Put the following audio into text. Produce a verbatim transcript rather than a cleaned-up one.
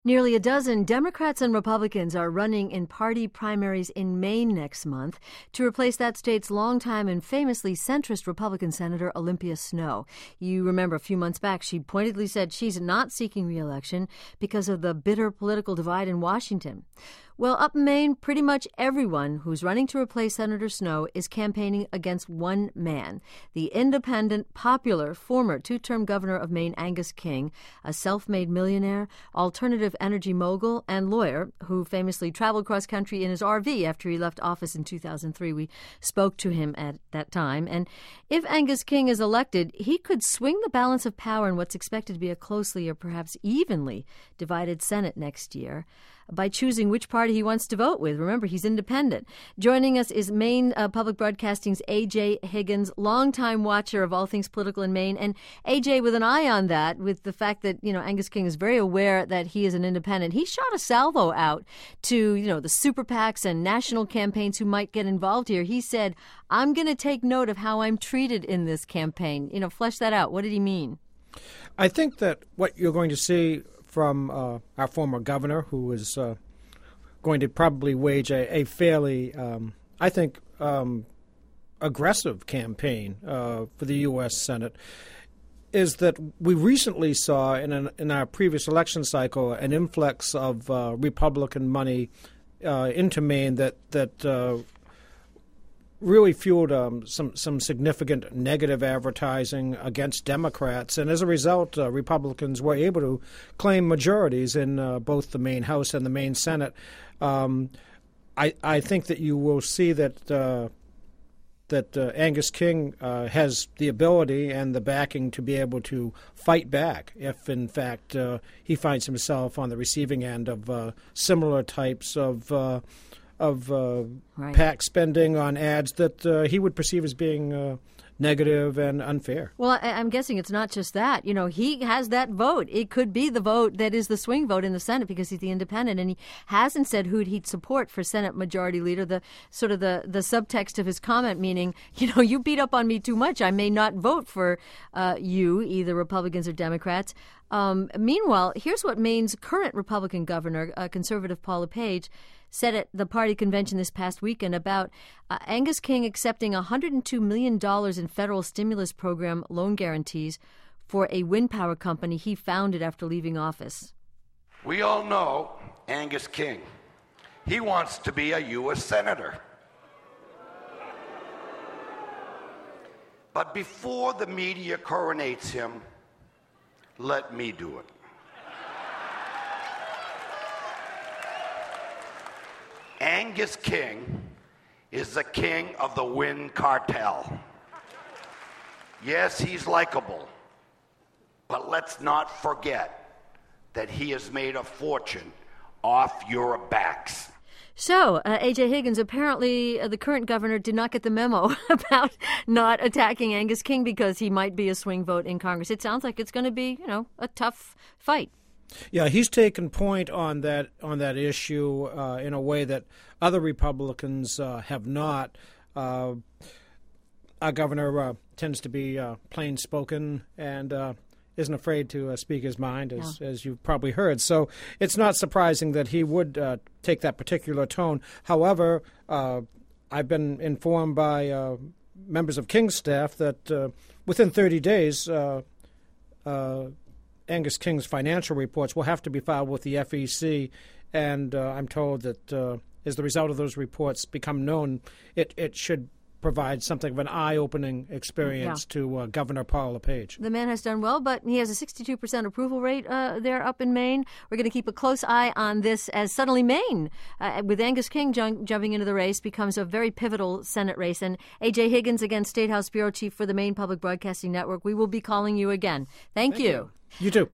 Nearly a dozen Democrats and Republicans are running in party primaries in Maine next month to replace that state's longtime and famously centrist Republican Senator Olympia Snowe. You remember a few months back, she pointedly said she's not seeking re-election because of the bitter political divide in Washington. Well, up in Maine, pretty much everyone who's running to replace Senator Snowe is campaigning against one man, the independent, popular, former two-term governor of Maine, Angus King, a self-made millionaire, alternative energy mogul, and lawyer who famously traveled cross-country in his R V after he left office in two thousand three. We spoke to him at that time. And if Angus King is elected, he could swing the balance of power in what's expected to be a closely or perhaps evenly divided Senate next year by choosing which party he wants to vote with. Remember, he's independent. Joining us is Maine uh, Public Broadcasting's A J Higgins, longtime watcher of all things political in Maine. And A J, with an eye on that, with the fact that, you know, Angus King is very aware that he is an independent, he shot a salvo out to, you know, the super PACs and national campaigns who might get involved here. He said, I'm going to take note of how I'm treated in this campaign. You know, flesh that out. What did he mean? I think that what you're going to see from uh, our former governor, who is uh, going to probably wage a, a fairly, um, I think, um, aggressive campaign uh, for the U S Senate, is that we recently saw in, an, in our previous election cycle an influx of uh, Republican money uh, into Maine that that uh, really fueled um, some some significant negative advertising against Democrats, and as a result, uh, Republicans were able to claim majorities in uh, both the Maine House and the Maine Senate. Um, I I think that you will see that uh, that uh, Angus King uh, has the ability and the backing to be able to fight back if, in fact, uh, he finds himself on the receiving end of uh, similar types of Uh, of uh, right. PAC spending on ads that uh, he would perceive as being uh, negative and unfair. Well, I- I'm guessing it's not just that. You know, he has that vote. It could be the vote that is the swing vote in the Senate because he's the independent, and he hasn't said who he'd support for Senate Majority Leader. The sort of the, the subtext of his comment meaning, you know, you beat up on me too much. I may not vote for uh, you, either Republicans or Democrats. Um, meanwhile, here's what Maine's current Republican governor, uh, conservative Paul LePage, said at the party convention this past weekend about uh, Angus King accepting one hundred two million dollars in federal stimulus program loan guarantees for a wind power company he founded after leaving office. We all know Angus King. He wants to be a U S Senator. But before the media coronates him, let me do it. Angus King is the king of the wind cartel. Yes, he's likable, but let's not forget that he has made a fortune off your backs. So, uh, A J Higgins, apparently uh, the current governor did not get the memo about not attacking Angus King because he might be a swing vote in Congress. It sounds like it's going to be, you know, a tough fight. Yeah, he's taken point on that on that issue uh, in a way that other Republicans uh, have not. Uh, our governor uh, tends to be uh, plain spoken and uh, isn't afraid to uh, speak his mind, as yeah. as you've probably heard. So it's not surprising that he would uh, take that particular tone. However, uh, I've been informed by uh, members of King's staff that uh, within thirty days. Uh, uh, Angus King's financial reports will have to be filed with the F E C, and uh, I'm told that uh, as the result of those reports become known, it, it should provide something of an eye-opening experience yeah. to uh, Governor Paul LePage. The man has done well, but he has a sixty-two percent approval rate uh, there up in Maine. We're going to keep a close eye on this as suddenly Maine, uh, with Angus King jump, jumping into the race, becomes a very pivotal Senate race. And A J Higgins, again, State House Bureau Chief for the Maine Public Broadcasting Network, we will be calling you again. Thank, Thank you. you. You too.